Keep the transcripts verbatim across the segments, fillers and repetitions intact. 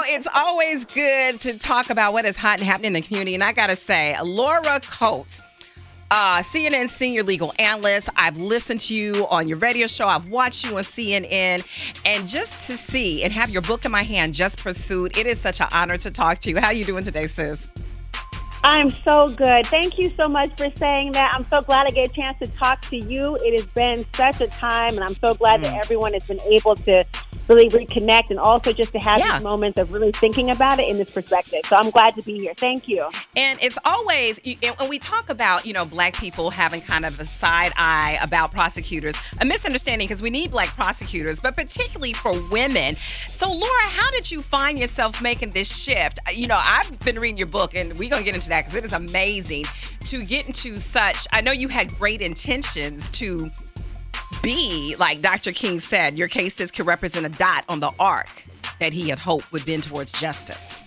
it's always good to talk about what is hot and happening in the community. And I got to say, Laura Coates, uh, C N N senior legal analyst. I've listened to you on your radio show. I've watched you on C N N. And just to see and have your book in my hand, Just Pursued, it is such an honor to talk to you. How are you doing today, sis? I'm so good. Thank you so much for saying that. I'm so glad I get a chance to talk to you. It has been such a time, and I'm so glad mm. that everyone has been able to really reconnect and also just to have yeah. these moments of really thinking about it in this perspective. So I'm glad to be here. Thank you. And it's always, when we talk about, you know, Black people having kind of a side eye about prosecutors, a misunderstanding because we need Black prosecutors, but particularly for women. So Laura, how did you find yourself making this shift? You know, I've been reading your book, and we're going to get into that because it is amazing to get into such, I know you had great intentions to be, like Doctor King said, your cases could represent a dot on the arc that he had hoped would bend towards justice.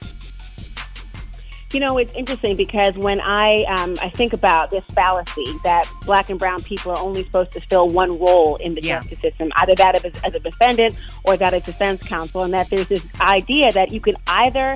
You know, it's interesting because when I um, I think about this fallacy that Black and brown people are only supposed to fill one role in the yeah. justice system, either that of as a defendant or that of defense counsel, and that there's this idea that you can either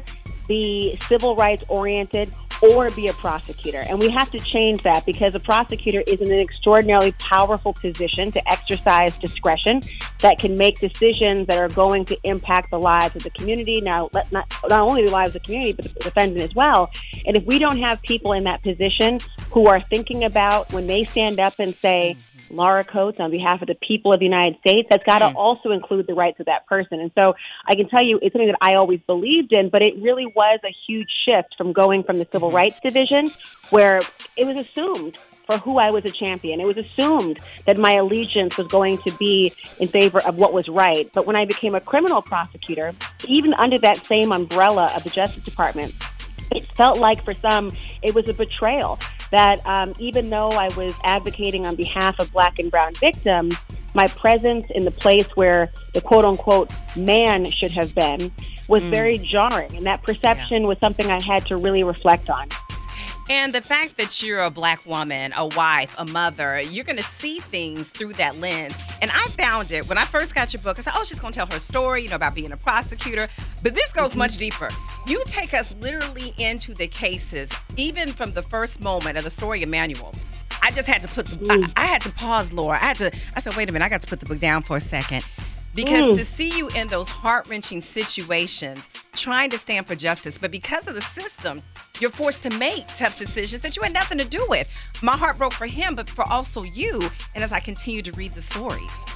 be civil rights oriented or be a prosecutor. And we have to change that because a prosecutor is in an extraordinarily powerful position to exercise discretion that can make decisions that are going to impact the lives of the community. Now, let not, not only the lives of the community, but the defendant as well. And if we don't have people in that position who are thinking about when they stand up and say, Laura Coates, on behalf of the people of the United States, that's got to mm. also include the rights of that person. And so I can tell you it's something that I always believed in, but it really was a huge shift from going from the Civil mm-hmm. Rights Division, where it was assumed for who I was a champion. It was assumed that my allegiance was going to be in favor of what was right. But when I became a criminal prosecutor, even under that same umbrella of the Justice Department, it felt like for some it was a betrayal that um, even though I was advocating on behalf of Black and brown victims, my presence in the place where the quote-unquote man should have been was mm. very jarring. And that perception yeah. was something I had to really reflect on. And the fact that you're a Black woman, a wife, a mother, you're going to see things through that lens. And I found it when I first got your book. I said, oh, she's going to tell her story, you know, about being a prosecutor. But this goes mm-hmm. much deeper. You take us literally into the cases, even from the first moment of the story of Manuel. I just had to put the, mm. I, I had to pause, Laura. I had to, I said, wait a minute, I got to put the book down for a second. Because mm. to see you in those heart-wrenching situations, trying to stand for justice, but because of the system, you're forced to make tough decisions that you had nothing to do with. My heart broke for him, but for also you, and as I continue to read the stories.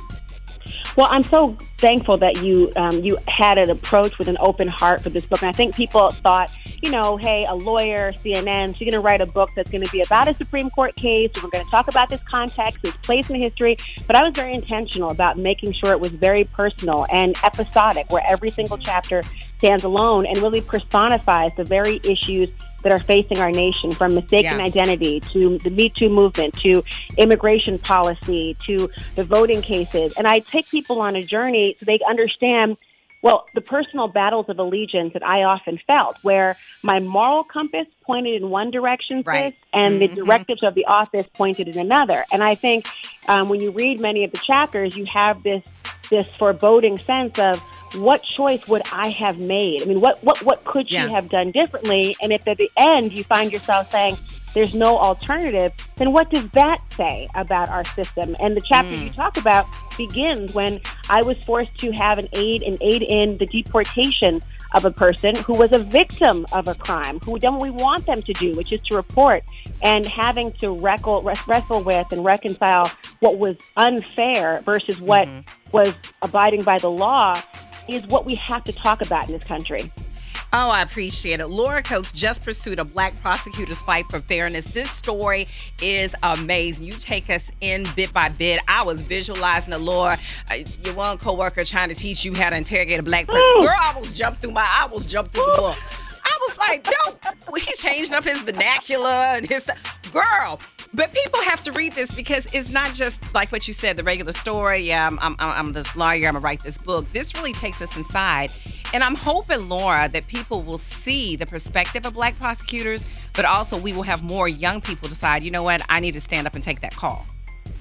Well, I'm so thankful that you um, you had an approach with an open heart for this book. And I think people thought, you know, hey, a lawyer, C N N, she's going to write a book that's going to be about a Supreme Court case. We're going to talk about this context, its place in history. But I was very intentional about making sure it was very personal and episodic, where every single chapter stands alone and really personifies the very issues that are facing our nation, from mistaken yeah. identity to the Me Too movement to immigration policy to the voting cases. And I take people on a journey so they understand, well, the personal battles of allegiance that I often felt, where my moral compass pointed in one direction, right. sis, and mm-hmm. the directives of the office pointed in another. And I think um, when you read many of the chapters, you have this this foreboding sense of, what choice would I have made? I mean, what what, what could yeah. she have done differently? And if at the end you find yourself saying there's no alternative, then what does that say about our system? And the chapter mm. you talk about begins when I was forced to have an aid and aid in the deportation of a person who was a victim of a crime, who don't we want them to do, which is to report, and having to wrestle, wrestle with and reconcile what was unfair versus what mm-hmm. was abiding by the law is what we have to talk about in this country. Oh, I appreciate it. Laura Coates, Just Pursued, a Black prosecutor's fight for fairness. This story is amazing. You take us in bit by bit. I was visualizing the Laura, uh, your one coworker trying to teach you how to interrogate a Black person. Girl, I almost jumped through my, I almost jumped through the book. I was like, no, he changed up his vernacular and his, girl. But people have to read this because it's not just like what you said, the regular story. Yeah, I'm, I'm, I'm this lawyer. I'm going to write this book. This really takes us inside. And I'm hoping, Laura, that people will see the perspective of Black prosecutors, but also we will have more young people decide, you know what, I need to stand up and take that call.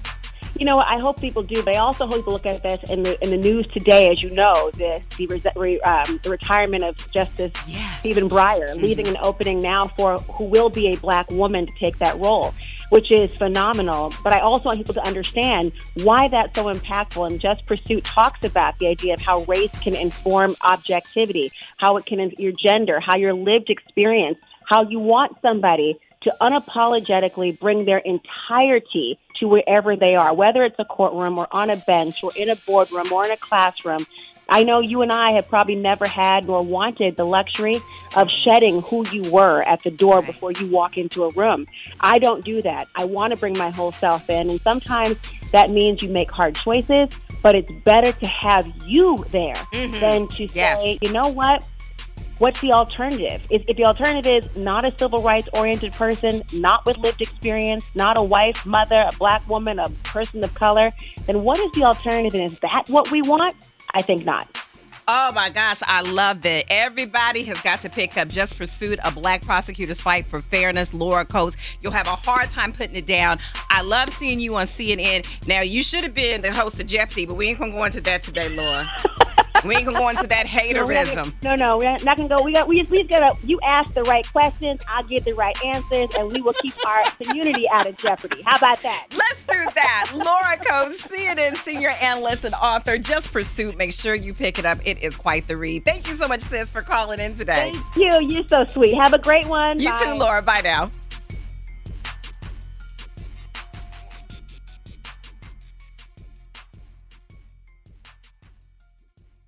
You know, I hope people do, but I also hope people look at this in the in the news today. As you know, the the, re, um, the retirement of Justice yes. Stephen Breyer, mm-hmm. leaving an opening now for who will be a black woman to take that role, which is phenomenal. But I also want people to understand why that's so impactful. And Just Pursuit talks about the idea of how race can inform objectivity, how it can your gender, how your lived experience, how you want somebody to unapologetically bring their entirety to wherever they are, whether it's a courtroom or on a bench or in a boardroom or in a classroom. I know you and I have probably never had nor wanted the luxury of shedding who you were at the door before you walk into a room. I don't do that. I want to bring my whole self in, and sometimes that means you make hard choices, but it's better to have you there mm-hmm. than to yes. say, you know what? What's the alternative? If, if the alternative is not a civil rights-oriented person, not with lived experience, not a wife, mother, a black woman, a person of color, then what is the alternative? And is that what we want? I think not. Oh, my gosh, I love it. Everybody has got to pick up Just Pursuit, A Black Prosecutor's Fight for Fairness, Laura Coates. You'll have a hard time putting it down. I love seeing you on C N N. Now, you should have been the host of Jeopardy, but we ain't going to go into that today, Laura. We ain't gonna go into that haterism. No, no, we're not gonna go. We got. We just. We just gotta. You ask the right questions. I'll give the right answers, and we will keep our community out of jeopardy. How about that? Let's do that. Laura Coates, C N N senior analyst and author. Just Pursuit. Make sure you pick it up. It is quite the read. Thank you so much, sis, for calling in today. Thank you. You're so sweet. Have a great one. You Bye. too, Laura. Bye now.